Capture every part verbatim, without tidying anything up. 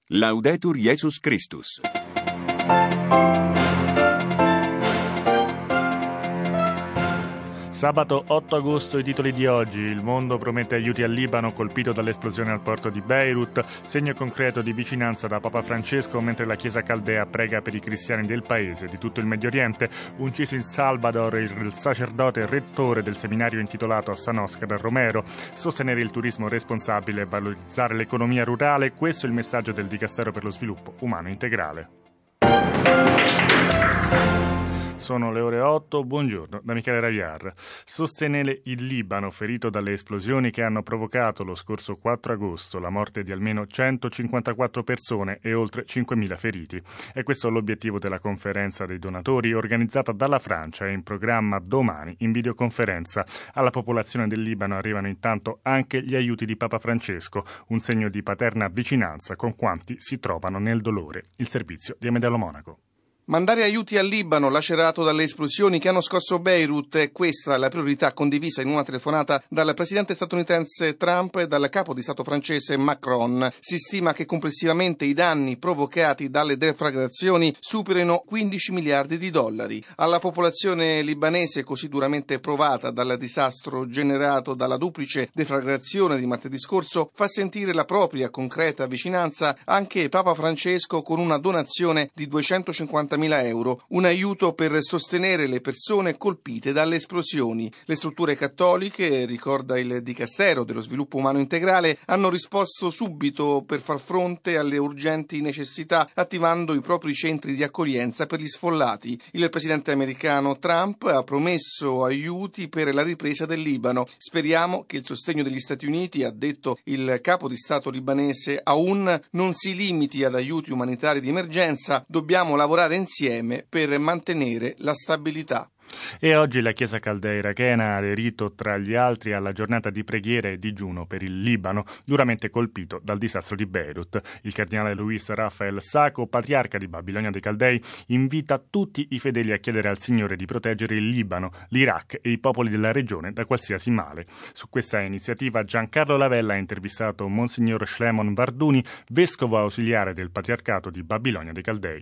Laudetur Jesus Christus. Sabato otto agosto, i titoli di oggi. Il mondo promette aiuti al Libano colpito dall'esplosione al porto di Beirut, segno concreto di vicinanza da Papa Francesco mentre la Chiesa caldea prega per i cristiani del paese e di tutto il Medio Oriente. Ucciso in Salvador il sacerdote rettore del seminario intitolato a San Oscar Romero. Sostenere il turismo responsabile e valorizzare l'economia rurale, questo è il messaggio del Dicastero per lo Sviluppo Umano Integrale. Sono le ore otto, buongiorno da Michele Raviar. Sostenere il Libano ferito dalle esplosioni che hanno provocato lo scorso quattro agosto la morte di almeno centocinquantaquattro persone e oltre cinquemila feriti. E questo è l'obiettivo della conferenza dei donatori organizzata dalla Francia e in programma domani in videoconferenza. Alla popolazione del Libano arrivano intanto anche gli aiuti di Papa Francesco, un segno di paterna vicinanza con quanti si trovano nel dolore. Il servizio di Amedeo Monaco. Mandare aiuti al Libano lacerato dalle esplosioni che hanno scosso Beirut è questa la priorità condivisa in una telefonata dal presidente statunitense Trump e dal capo di Stato francese Macron. Si stima che complessivamente i danni provocati dalle deflagrazioni superino quindici miliardi di dollari. Alla popolazione libanese così duramente provata dal disastro generato dalla duplice deflagrazione di martedì scorso fa sentire la propria concreta vicinanza anche Papa Francesco con una donazione di duecentocinquanta mila euro, un aiuto per sostenere le persone colpite dalle esplosioni. Le strutture cattoliche, ricorda il Dicastero dello Sviluppo Umano Integrale, hanno risposto subito per far fronte alle urgenti necessità, attivando i propri centri di accoglienza per gli sfollati. Il presidente americano Trump ha promesso aiuti per la ripresa del Libano. Speriamo che il sostegno degli Stati Uniti, ha detto il capo di Stato libanese Aoun, non si limiti ad aiuti umanitari di emergenza. Dobbiamo lavorare insieme insieme per mantenere la stabilità. E oggi la Chiesa caldea irachena ha aderito tra gli altri alla giornata di preghiera e digiuno per il Libano, duramente colpito dal disastro di Beirut. Il cardinale Luis Rafael Sacco, patriarca di Babilonia dei Caldei, invita tutti i fedeli a chiedere al Signore di proteggere il Libano, l'Iraq e i popoli della regione da qualsiasi male. Su questa iniziativa Giancarlo Lavella ha intervistato Monsignor Shlemon Varduni, vescovo ausiliare del patriarcato di Babilonia dei Caldei.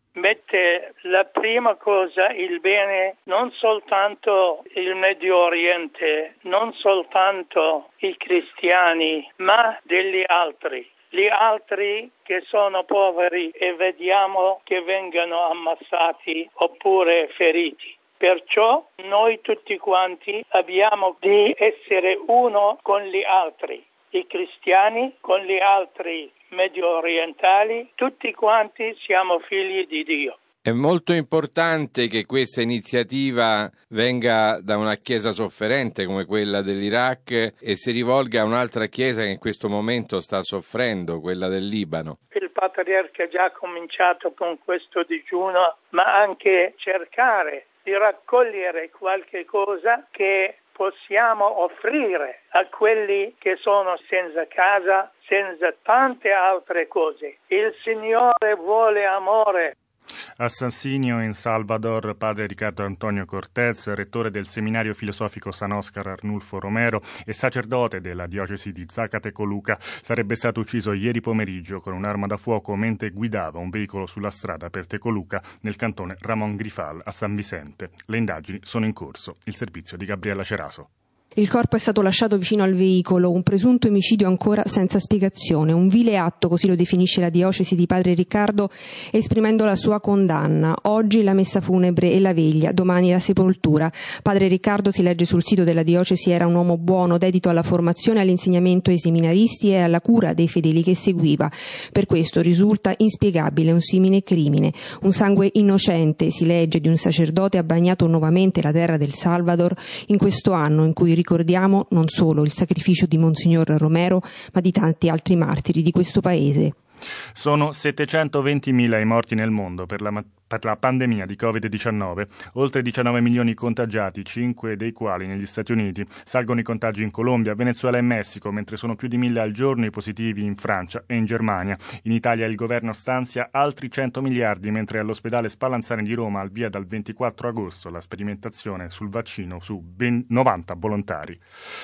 Mette la prima cosa il bene non soltanto il Medio Oriente, non soltanto i cristiani, ma degli altri. Gli altri che sono poveri e vediamo che vengono ammassati oppure feriti. Perciò noi tutti quanti abbiamo di essere uno con gli altri, i cristiani con gli altri medio orientali, tutti quanti siamo figli di Dio. È molto importante che questa iniziativa venga da una chiesa sofferente come quella dell'Iraq e si rivolga a un'altra chiesa che in questo momento sta soffrendo, quella del Libano. Il patriarca ha già cominciato con questo digiuno, ma anche cercare di raccogliere qualche cosa che possiamo offrire a quelli che sono senza casa, senza tante altre cose. Il Signore vuole amore. Assassinio in Salvador, padre Riccardo Antonio Cortés, rettore del seminario filosofico San Oscar Arnulfo Romero e sacerdote della diocesi di Zacatecoluca, sarebbe stato ucciso ieri pomeriggio con un'arma da fuoco mentre guidava un veicolo sulla strada per Tecoluca nel cantone Ramon Grifal a San Vicente. Le indagini sono in corso. Il servizio di Gabriella Ceraso. Il corpo è stato lasciato vicino al veicolo, un presunto omicidio ancora senza spiegazione, un vile atto, così lo definisce la diocesi di Padre Riccardo esprimendo la sua condanna. Oggi la messa funebre e la veglia, domani la sepoltura. Padre Riccardo, si legge sul sito della diocesi, era un uomo buono, dedito alla formazione e all'insegnamento ai seminaristi e alla cura dei fedeli che seguiva. Per questo risulta inspiegabile un simile crimine. Un sangue innocente, si legge, di un sacerdote ha bagnato nuovamente la terra del Salvador in questo anno in cui ricordiamo non solo il sacrificio di Monsignor Romero, ma di tanti altri martiri di questo paese. Sono settecentoventimila i morti nel mondo per la, per la pandemia di covid diciannove, oltre diciannove milioni contagiati, cinque dei quali negli Stati Uniti. Salgono i contagi in Colombia, Venezuela e Messico, mentre sono più di mille al giorno i positivi in Francia e in Germania. In Italia il governo stanzia altri cento miliardi, mentre all'ospedale Spallanzani di Roma al via dal ventiquattro agosto la sperimentazione sul vaccino su novanta volontari.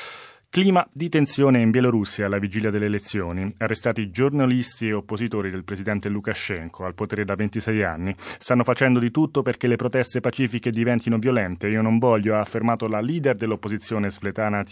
Clima di tensione in Bielorussia alla vigilia delle elezioni. Arrestati giornalisti e oppositori del presidente Lukashenko, al potere da ventisei anni. Stanno facendo di tutto perché le proteste pacifiche diventino violente. Io non voglio, ha affermato la leader dell'opposizione Svetlana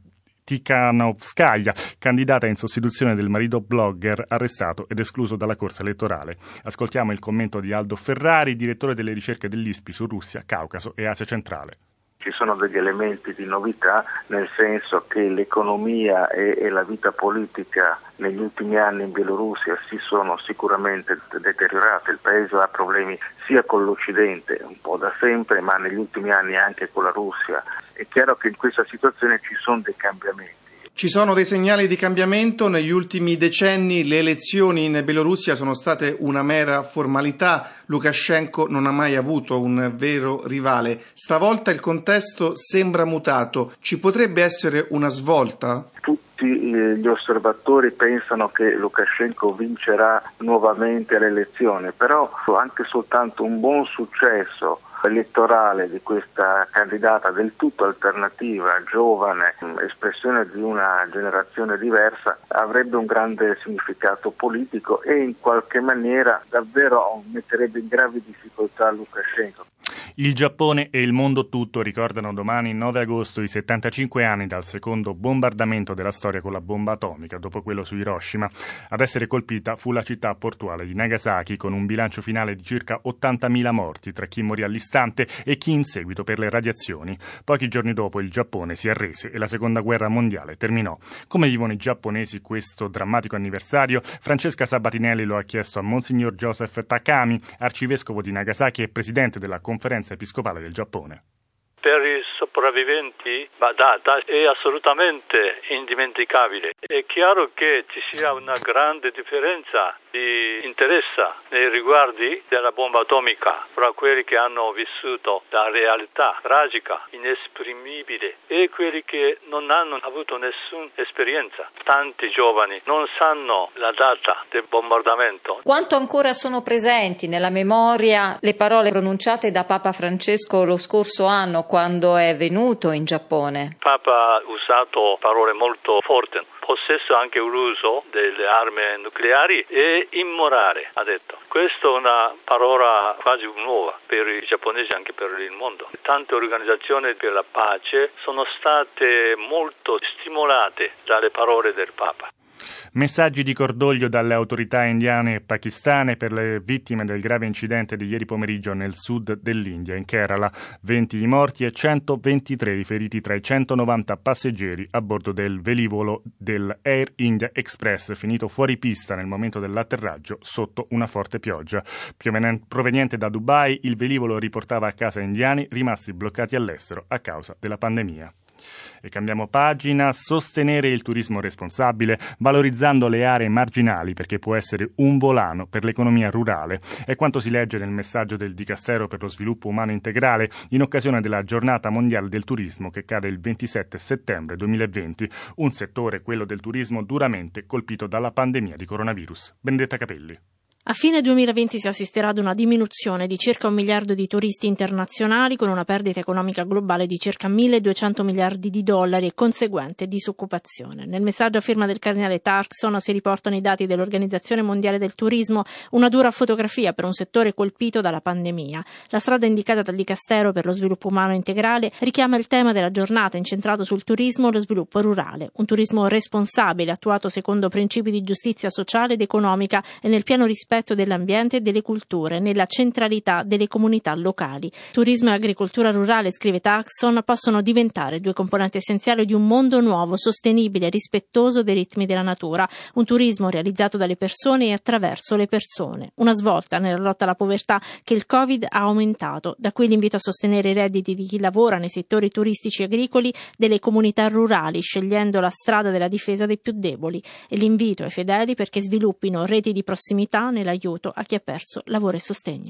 Tikhanovskaya, candidata in sostituzione del marito blogger arrestato ed escluso dalla corsa elettorale. Ascoltiamo il commento di Aldo Ferrari, direttore delle ricerche dell'I S P I su Russia, Caucaso e Asia centrale. Ci sono degli elementi di novità, nel senso che l'economia e, e la vita politica negli ultimi anni in Bielorussia si sono sicuramente deteriorate. Il paese ha problemi sia con l'Occidente, un po' da sempre, ma negli ultimi anni anche con la Russia. È chiaro che in questa situazione ci sono dei cambiamenti. Ci sono dei segnali di cambiamento. Negli ultimi decenni le elezioni in Bielorussia sono state una mera formalità. Lukashenko non ha mai avuto un vero rivale. Stavolta il contesto sembra mutato. Ci potrebbe essere una svolta? Tutti gli osservatori pensano che Lukashenko vincerà nuovamente le elezioni, però anche soltanto un buon successo elettorale di questa candidata del tutto alternativa, giovane, espressione di una generazione diversa, avrebbe un grande significato politico e in qualche maniera davvero metterebbe in gravi difficoltà Lukashenko. Il Giappone e il mondo tutto ricordano domani, nove agosto, i settantacinque anni dal secondo bombardamento della storia con la bomba atomica, dopo quello su Hiroshima. Ad essere colpita fu la città portuale di Nagasaki, con un bilancio finale di circa ottantamila morti, tra chi morì all'istante e chi in seguito per le radiazioni. Pochi giorni dopo il Giappone si arrese e la seconda guerra mondiale terminò. Come vivono i giapponesi questo drammatico anniversario? Francesca Sabatinelli lo ha chiesto a Monsignor Joseph Takami, arcivescovo di Nagasaki e presidente della Conferenza Episcopale del Giappone. Per i sopravviventi la data è assolutamente indimenticabile. È chiaro che ci sia una grande differenza di interesse nei riguardi della bomba atomica fra quelli che hanno vissuto la realtà tragica, inesprimibile, e quelli che non hanno avuto nessuna esperienza. Tanti giovani non sanno la data del bombardamento. Quanto ancora sono presenti nella memoria le parole pronunciate da Papa Francesco lo scorso anno, quando è venuto in Giappone? Papa ha usato parole molto forti, possesso anche l'uso delle armi nucleari e immorale, ha detto. Questa è una parola quasi nuova per i giapponesi e anche per il mondo. Tante organizzazioni per la pace sono state molto stimolate dalle parole del Papa. Messaggi di cordoglio dalle autorità indiane e pakistane per le vittime del grave incidente di ieri pomeriggio nel sud dell'India, in Kerala. venti i morti e centoventitré i feriti tra i centonovanta passeggeri a bordo del velivolo del Air India Express, finito fuori pista nel momento dell'atterraggio sotto una forte pioggia. Proveniente da Dubai, il velivolo riportava a casa indiani rimasti bloccati all'estero a causa della pandemia. E cambiamo pagina. Sostenere il turismo responsabile, valorizzando le aree marginali, perché può essere un volano per l'economia rurale. È quanto si legge nel messaggio del Dicastero per lo Sviluppo Umano Integrale in occasione della Giornata Mondiale del Turismo, che cade il ventisette settembre duemilaventi. Un settore, quello del turismo, duramente colpito dalla pandemia di coronavirus. Benedetta Capelli. A fine duemilaventi si assisterà ad una diminuzione di circa un miliardo di turisti internazionali, con una perdita economica globale di circa milleduecento miliardi di dollari e conseguente disoccupazione. Nel messaggio a firma del cardinale Turkson si riportano i dati dell'Organizzazione Mondiale del Turismo, una dura fotografia per un settore colpito dalla pandemia. La strada indicata dal Dicastero per lo Sviluppo Umano Integrale richiama il tema della giornata, incentrato sul turismo e lo sviluppo rurale. Un turismo responsabile, attuato secondo principi di giustizia sociale ed economica e nel pieno rispetto dell'ambiente e delle culture, nella centralità delle comunità locali. Turismo e agricoltura rurale, scrive Turkson, possono diventare due componenti essenziali di un mondo nuovo, sostenibile, rispettoso dei ritmi della natura, un turismo realizzato dalle persone e attraverso le persone. Una svolta nella lotta alla povertà che il Covid ha aumentato. Da qui l'invito a sostenere i redditi di chi lavora nei settori turistici e agricoli delle comunità rurali, scegliendo la strada della difesa dei più deboli, e l'invito ai fedeli perché sviluppino reti di prossimità nell'aiuto a chi ha perso lavoro e sostegno.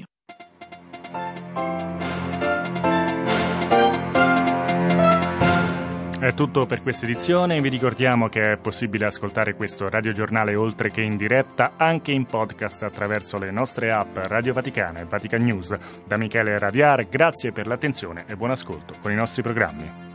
È tutto per questa edizione. Vi ricordiamo che è possibile ascoltare questo radiogiornale oltre che in diretta anche in podcast attraverso le nostre app Radio Vaticana e Vatican News. Da Michele Raviar, grazie per l'attenzione e buon ascolto con i nostri programmi.